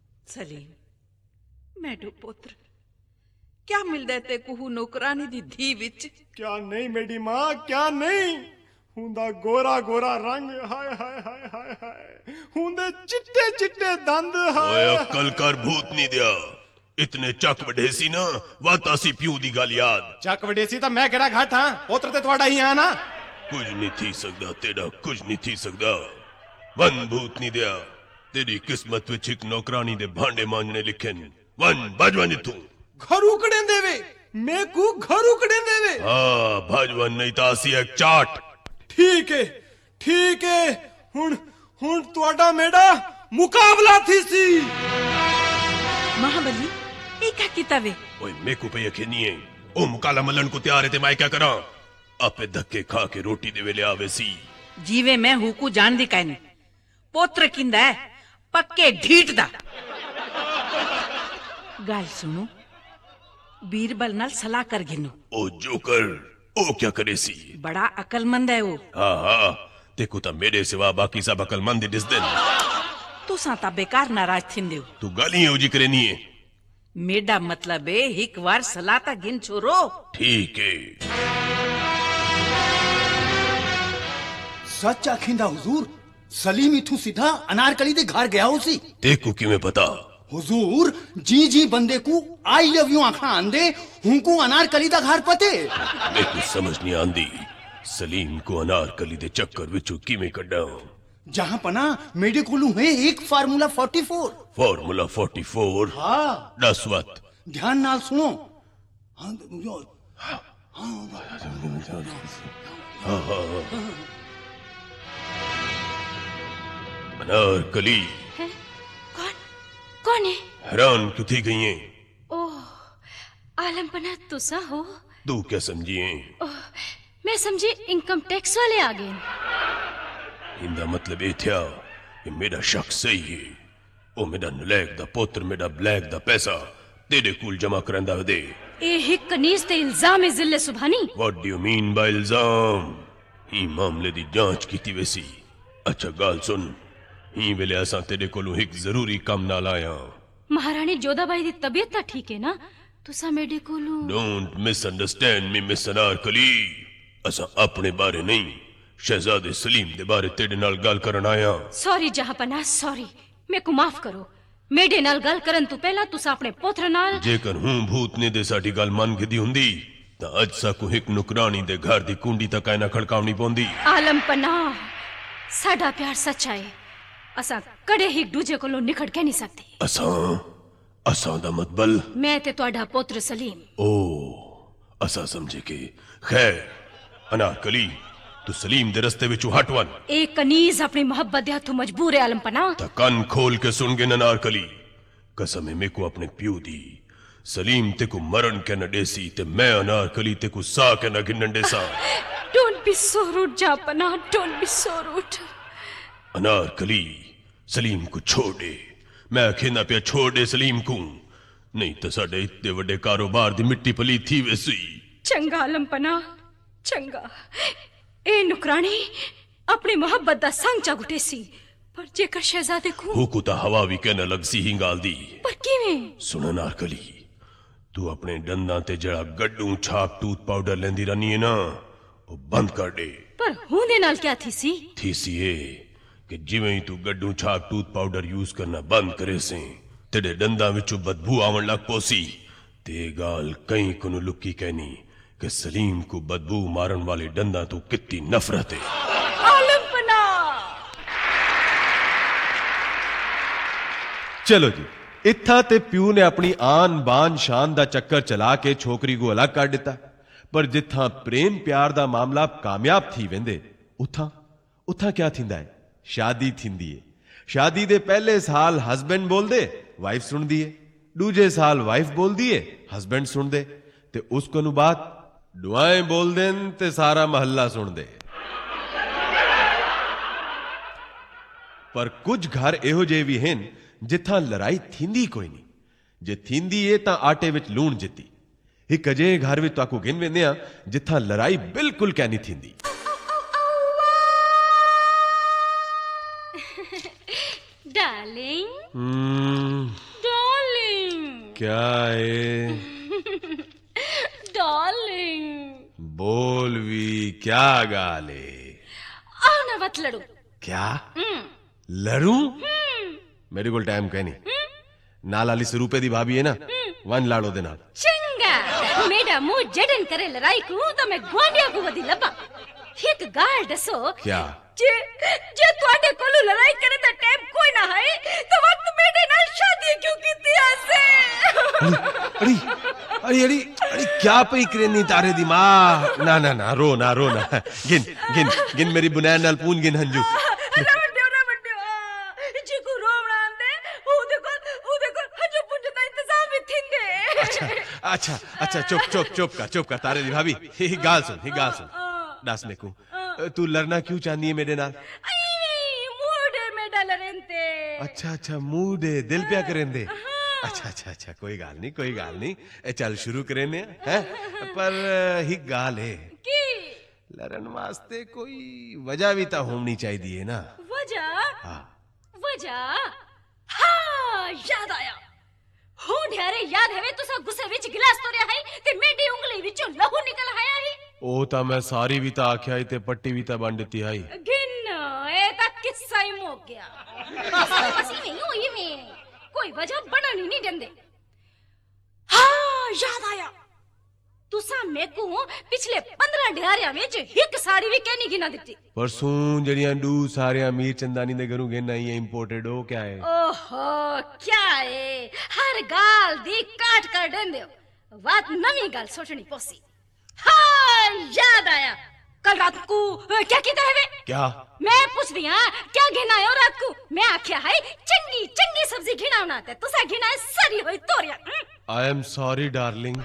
सलीम मैडू पुत्र क्या मिलदा ते कुहू नौकरानी दी धी विच। क्या नहीं मेरी माँ, क्या नहीं हुंदा गोरा गोरा रंग, हाय हाय हाय हाय हाय हुंदे चिट्टे चिट्टे दंद। ओए अक्कल कर भूत नहीं दिया इतने चक वडेसी ना वातासी प्यू दी गल याद। चक वडेसी तो मैं केड़ा घाट हां, पुत्र ते ਤੁਹਾਡਾ ਹੀ ਆ ਨਾ। कुछ नहीं थी सकदा तेरा कुछ नहीं थी सकदा। वन भूत नहीं दिया तेरी किस्मत विच एक नौकरानी दे भांडे मांजने लिखे वन भजवन तू घर उकड़े देवे मैं को घर उकड़े देवे। हाँ भजवन नहीं तासी एक चाट। ठीक है हुन हुन ਤੁਹਾਡਾ मेरा मुकाबला थी सी। महाबली ये क्या कीता वे। ओए मेरे को पे यकीन नहीं है ओ मुकाला मलन को तैयार है ते मैं क्या करा। आपे धक्के खा के रोटी दे वेले आवे सी। जीवे मैं हुकू जान दी कहनी पोत्र किंदा है पक्के ढीठ दा। गाल सुनो बीरबल नाल सलाह कर गिनो। ओ जोकर ओ क्या करे सी। बड़ा अकलमंद है वो। हाँ देखो ता मेरे सिवा बाकी सब अकलमंद दिस दिन। तू साता बेकार नाराज थिंदे हो। तू गाली हो जी करे नहीं है। मेरा मतलब है एक बार सलाह ता गिन छोरो। ठीक है सच आखिंदा हुजूर सलीम इथू सीधा अनारकली दे घर गया उसी। देखो किवें पता हुजूर जी जी बंदे को आई लव यू आखा आंदे हुंकू अनारकली दा घर पते। मेरे को समझ नहीं आंदी सलीम को अनारकली दे चक्कर विचों किवें कड्डा। जहां पना मेरे कोलू है एक फार्मूला 44। फार्मूला 44 हाँ 10 वत ध्यान नाल सुनो। अनारकली है? कौन है। हैरान क्यों थी गई है। ओह आलमपना तुसा हो। तू क्या समझी है। ओह मैं समझी इनकम टैक्स वाले आ गए। इंदा मतलब ये था कि मेरा शक सही है ओ मेरा नलायक दा पुत्र मेरा ब्लैक दा पैसा तेरे कूल जमा करंदा दे। ए हिक कनीज ते इल्जाम जिल्ले सुभानी। What do you mean by इल्जाम। ही मामले दी जांच कीती वैसी। अच्छा गाल सुन ही वेले असां तेरे कोलों एक जरूरी काम नाल आया। महारानी जोधाबाई दी तबीयत ता ठीक है ना। तुसा मेरे कोलों don't misunderstand me miss Anarkali. असां अपने बारे नहीं शहजादे सलीम दे बारे तेरे नाल गल करन आया। सॉरी जहांपना सॉरी मैं को माफ करो। मेरे नाल गल करन तू पहला तुसा अपने पुत्र नाल जेकर हूं भूत ने दे साडी गल मन गिदी हुंदी तां अज साकू एक नुकरानी दे घर दी कुंडी तक ना खड़कावनी पोंदी। आलमपना साडा प्यार सच्चा है। असा कड़े ही दूजे कोलों निखड़ के नहीं सकते। असां दा मतबल मैं ते ਤੁਹਾਡਾ पुत्र सलीम। ओ असा समझे के खैर अनारकली तू सलीम दे रस्ते विचों हटवन। एक कनीज अपनी मोहब्बत दे हाथों मजबूर है आलमपना। ता कान खोल के सुन गे अनारकली कसम है मेको अपने प्यो दी सलीम ते को मरण के न देसी ते मैं अनारकली ते को सा के न गिनन देसा। डोंट बी सो रूड जहांपना don't be so rude. Anarkali Salim को छोड़ दे। मैं कहना पिया छोड़ दे सलीम को नहीं तो साडे इतने वड्डे कारोबार दी मिट्टी पली थी वैसी। चंगा आलमपना चंगा ए नुकरानी अपनी मोहब्बत दा संग चागुटे सी पर जेकर शहजादे को हुकुता हवा भी कहना लग सी हिंगाल दी। पर किवें सुन अनारकली तू अपने डंदा ते जड़ा गड्डू छाप टूथ पाउडर लेंदी रहनी है ना ਉਹ ਬੰਦ ਕਰ ਦੇ। ਪਰ ਹੁੰਦੇ ਨਾਲ ਕਿਆ ਥੀ ਸੀ? ਥੀ ਸੀ ਇਹ ਕਿ ਜਿਵੇਂ ਹੀ ਤੂੰ ਗੱਡੂ ਛਾਪ ਟੂਥ ਪਾਊਡਰ ਯੂਜ਼ ਕਰਨਾ ਬੰਦ ਕਰੇ ਸੇ ਤੇਰੇ ਦੰਦਾਂ ਵਿੱਚੋਂ ਬਦਬੂ ਆਵਣ ਲੱਗ ਪੋਸੀ ਤੇ ਗਾਲ ਕਈ ਕੋ ਨੂੰ ਲੁੱਕੀ ਕਹਿਨੀ ਕਿ ਸਲੀਮ ਕੋ ਬਦਬੂ ਮਾਰਨ ਵਾਲੇ ਦੰਦਾਂ ਤੋਂ ਕਿੰਨੀ ਨਫ਼ਰਤ ਹੈ। ਆਲਮਪਨਾ ਚਲੋ ਜੀ, ਇੱਥਾ ਤੇ ਪਿਓ ਨੇ ਆਪਣੀ ਆਨ ਬਾਨ ਸ਼ਾਨ ਦਾ ਚੱਕਰ ਚਲਾ ਕੇ ਛੋਕਰੀ ਕੋ ਅਲੱਗ ਕਰ ਦਿੱਤਾ। ਪਰ ਜਿੱਥਾਂ ਪ੍ਰੇਮ ਪਿਆਰ ਦਾ ਮਾਮਲਾ ਕਾਮਯਾਬ ਥੀ वेंदे उथां क्या थींदा है? शादी थींदी है। शादी दे पहले साल हस्बैंड बोल दे, वाइफ सुन दी है। दूजे साल वाइफ बोल दी है, हस्बैंड सुन दे। ते उस को बाद दुआएं बोल देन ते सारा महल्ला सुन दे। पर कुछ घर इहो जे भी हैं जिथां लड़ाई थींदी कोई नहीं। जे थींदी है तां आटे विच लूण जिती। एक अजे घर विच ताको गिन वेंदे आ जिथां लड़ाई बिल्कुल क्या नहीं थींदी। डार्लिंग डार्लिंग क्या है? डार्लिंग बोल भी क्या गाले? आओ ना मत लड़ो। क्या लड़ू? मेरे को टाइम कह नहीं। नाल वाली 100 रुपए दी भाभी है ना, वन लाड़ो दे नाल। चंगा मेरा मुंह जडन करे लड़ाई को तो मैं ग्वांडिया को वदी लपा। एक गाल दसो क्या? जे ਤੁਹਾਡੇ ਕੋਲ ਲੜਾਈ ਕਰਨ ਦਾ ਟਾਈਮ ਕੋਈ ਨਾ ਹੈ ਤਾਂ ਵਕਤ ਮੇਰੇ ਨਾਲ ਸ਼ਾਦੀ ਕਿਉਂ ਕੀਤੀ ਐਸੇ? अरे अरे अरे अरे क्या पई करेनी तारे दी मां? ना ना ना रो ना गिन गिन गिन मेरी बुनैन नाल पून गिन हंजू। रवंडियो जी को रोवण आंदे ਉਹਦੇ ਕੋਲ ਹਜੂ ਪੁੰਜ ਦਾ ਇੰਤਜ਼ਾਮ ਵੀ ਥਿੰਦੇ। अच्छा अच्छा चुप कर तारे दी भाभी। ही गाल सुन दस मेकू तू लड़ना क्यों चाहनी है मेरे नाल? मूड में डलरेंते। अच्छा मूड है, दिल प्या करेंदे। अच्छा कोई गाल नहीं चल शुरू करेने हैं। पर ही गाल है की लड़न वास्ते कोई वजह भी तो होनी चाहिए ना। वजह हाँ याद आया। हूं ढेरे याद है तुसा गुस्से विच गिलास तोड़या है ते मेरी उंगली विचों लहू निकल आया है। ओ ता मैं सारी भी ता आख्या ही ते पट्टी भी ता बंद दिती है। गिन ए ता किस्सा ही मुक गया। ऐसी नहीं हुई में कोई वजह बननी नहीं देंदे। हाँ याद आया तुसा मेकू पिछले 15 ढेरिया विच एक साड़ी भी कहनी गिना दिती। परसों जड़ियां डू सारे अमीर चंदानी दे घरों गिन आई है इंपोर्टेड हो क्या है? ओहो क्या है हर गाल दी काट कर देंदे हो। बात नवी गाल सोचनी पोसी। हाँ याद आया कल रात को क्या कीता है वे? क्या? मैं पूछ दिया क्या घिना है रात को? मैं आख्या है चंगी सब्जी घिनावना ते तुसा घिना है सरी होई तोरिया। I am sorry darling.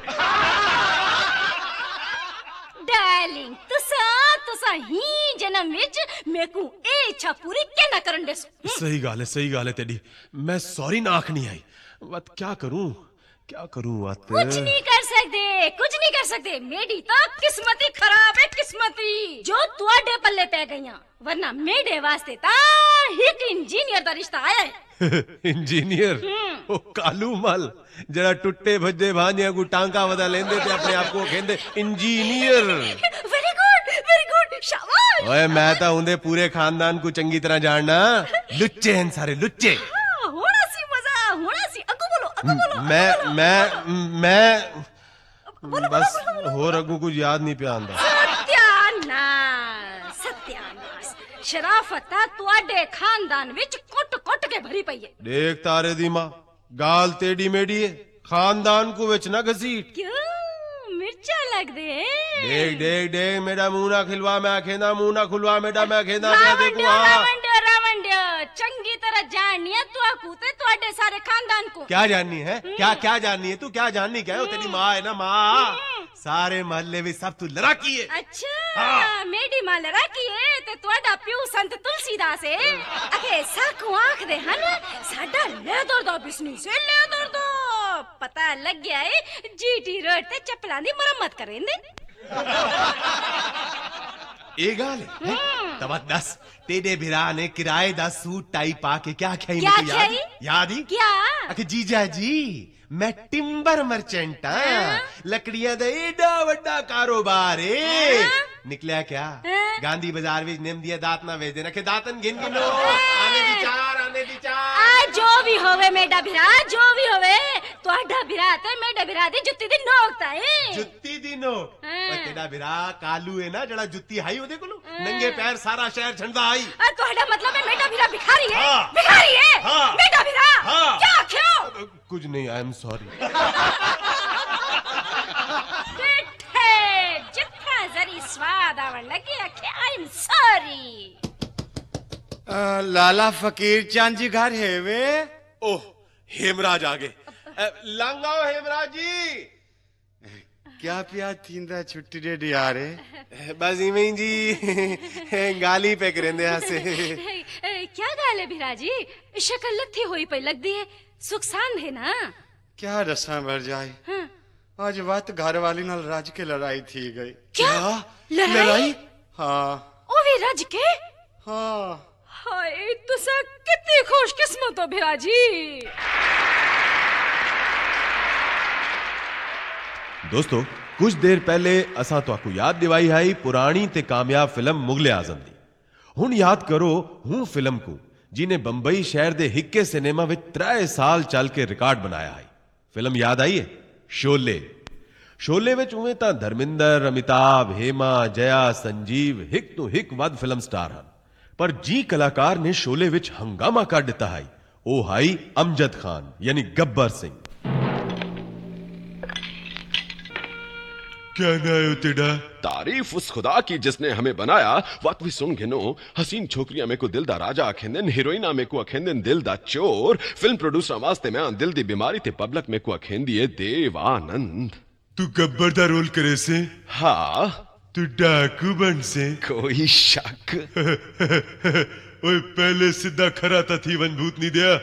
Darling तुसा ही जन्म विच मेकू ए इच्छा पूरी कहना करन देसो। सही गाल है तेरी। मैं सॉरी ना आखनी आई। वत क्या करूं वत? कुछ नहीं कर सकते मेरी तो किस्मत ही खराब है। किस्मती जो तुआडे पल्ले पै गईयां वरना मेरे वास्ते ता एक इंजीनियर दा रिश्ता आया है। इंजीनियर ओ कालू मल जरा टुट्टे भज्जे भांजियां को टांका वदा लेंदे ते अपने आप को कहंदे इंजीनियर। वेरी गुड शाबाश। ओए मैं ता उंदे पूरे खानदान को चंगी तरह जानना। लुच्चे हैं सारे लुच्चे। होना सी अगो बोलो। मैं बस हो रगू कुछ याद नहीं पिया आंदा। सत्यानाश शराफत तुआडे खानदान विच कुट के भरी पई है। देख तारे दी मां गाल तेडी मेडी है खानदान को विच ना घसीट। क्यों मिर्चा लग दे? देख मेरा मुंह ना खिलवा। मैं आखेंदा मुंह ना खुलवा मेरा। मैं आखेंदा देखो रावंडियो चंगी तरह जाननी है तू आकूते तुआडे सारे खानदान को। क्या जाननी है? क्या जाननी है तू? क्या जाननी क्या है? तेरी माँ है ना माँ। सारे महल्ले में सब तू लड़ाकी है। अच्छा मेरी मां लड़ाकी है ते तुआडा प्यू संत तुलसीदास है। अगे साकू आंख दे हन साडा लेदर दा बिजनेस है। लेदर दा पता लग गया है जीटी रोड ते चप्पलां दी मरम्मत करेंदे। ए गाल है तब 10 तेरे भिरा ने किराए दा सूट टाई पा के क्या ख्याई क्या ने तो याद ही क्या? अके जीजा जी मैं टिम्बर मर्चेंट हां। लकड़ियां दा एडा वड्डा कारोबार है। निकलिया क्या हैं? गांधी बाजार विच नेम दिया दात ना वेच देना के दातन गिन गिनो आने दी चार आ जो भी होवे मेरा भिरा जो भी होवे ਤੁਹਾਡਾ भिरा ते मेरा भिरा दी जुत्ती दी नोक ता है जुत्ती दी नोक पर तेरा भिरा कालू है ना जड़ा जुत्ती हाई ओदे कोलो नंगे पैर सारा शहर झंडा आई और ਤੁਹਾਡਾ मतलब है मेरा भिरा भिखारी है हाँ। भिखारी है हाँ। मेरा भिरा हाँ। क्या क्यों कुछ नहीं आई एम सॉरी बिठे जितना जरी स्वाद आवन लगी कि आई एम सॉरी लाला फकीर चांद जी घर है वे ओह हेमराज आ गए लंगाओ हेमराज जी क्या पिया थींदा छुट्टी दे दिया रे बस इवें जी गाली पे करेंदे हसे क्या गाल है भिरा जी शक्ल लथी हुई पे लगदी है सुखसान है ना क्या रसा भर जाए हाँ। आज बात घर वाली नाल राज के लड़ाई थी गई क्या लड़ाई हाँ ओ भी रज के हाँ हाय तुसा कितनी खुशकिस्मत हो भिरा जी दोस्तों कुछ देर पहले असां तुहाकू याद दिवाई है पुरानी ते कामयाब फिल्म मुगले आजम दी हुण याद करो हूं फिल्म को जिन्हें बंबई शहर दे हिक्के सिनेमा विच 3 साल चल के रिकॉर्ड बनाया है फिल्म याद आई है शोले शोले विच उवें तां धर्मिंदर अमिताभ हेमा जया संजीव हिक तो हिक वध फिल्म स्टार हन पर जी कलाकार ने शोले विच हंगामा कर दिता है ओ हाई अमजद खान यानी गब्बर सिंह क्या नायो तेरा तारीफ उस खुदा की जिसने हमें बनाया वक्त भी सुन गिनो हसीन छोकरियां में को दिल दा राजा अखेंदन हीरोइना में को अखेंदन दिल दा चोर फिल्म प्रोड्यूसर वास्ते में दिल दी बीमारी ते पब्लिक में को अखेंदी है देवानंद तू गब्बर दा रोल करे से हाँ तू डाकू बन से कोई शक ओए पहले सीधा खरा था थी वन भूत नहीं दिया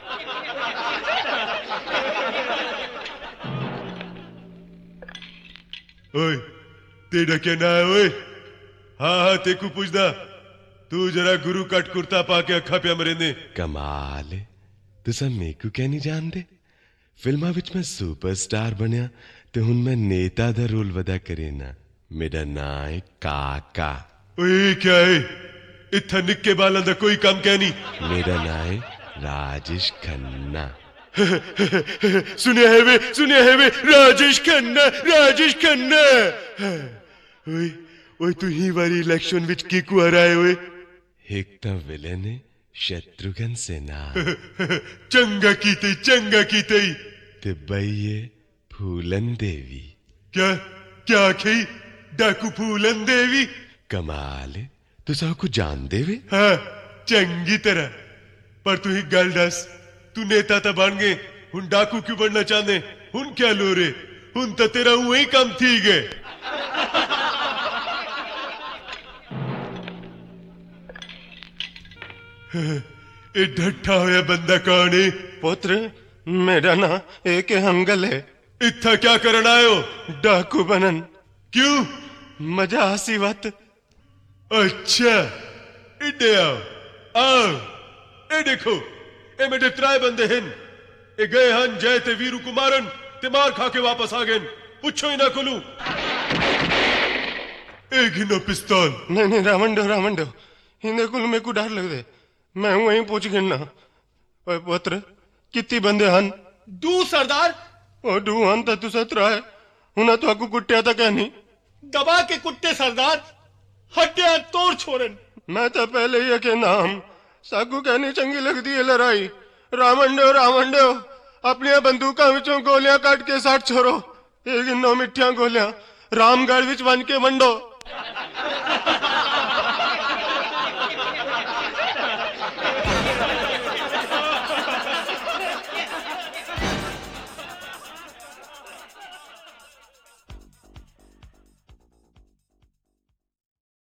ओए तेरा क्या ना है ओए हाँ तेकू पूछदा तू जरा गुरु कट कुर्ता पाके अखा पे मरेंदे कमाल है तुसा मेकू क्या नहीं जानते फिल्मा विच मैं सुपरस्टार बनया ते हुन मैं नेता दा रोल वदा करे ना मेरा ना है काका ओए क्या है इत्था निक्के बालां दा कोई काम क्या नहीं मेरा ना है राजेश खन्ना सुनिया है वे राजेश खन्ना ओए ओए तू ही वाली इलेक्शन विच किकू हराए ओए एक तो विलेन है शत्रुघ्न सिन्हा चंगा कीते ते बइये फूलन देवी क्या क्या आखी डाकू फूलन देवी कमाल है तू सबको जान देवे हाँ चंगी तरह पर तू ही गल दस तू नेता तो बन गए हुन डाकू क्यों बनना चाहते हुन क्या लो रे हुन तो तेरा वही काम थी गए ए ढट्ठा होया बंदा कौन है पुत्र मेरा ना एक हंगल है इत्था क्या करन आयो डाकू बनन क्यों मजा हसी वत अच्छा इडे आओ ए देखो ए मेरे 3 बंदे हैं ए गए हन जय ते वीरू कुमारन ते मार खा के वापस आ गए पूछो ही ना कुलू ए गिनो पिस्तौल नहीं रावण दो हिंदे कुल में को डर लग दे मैं वहीं पूछ गिनना ओए पुत्र कितनी बंदे हन 2 सरदार ओ 2 हन तो तू 17 है हुना तो आकू कुट्टिया था कहनी दबा के कुत्ते सरदार हड्डियां तोड़ छोड़न मैं तो पहले ही के नाम साकू कहनी चंगी लगती है लड़ाई रावण दो अपनी बंदूकों विचों गोलियां काट के 60 छोड़ो एक 9 मिठिया गोलियां रामगढ़ विच वन के वंडो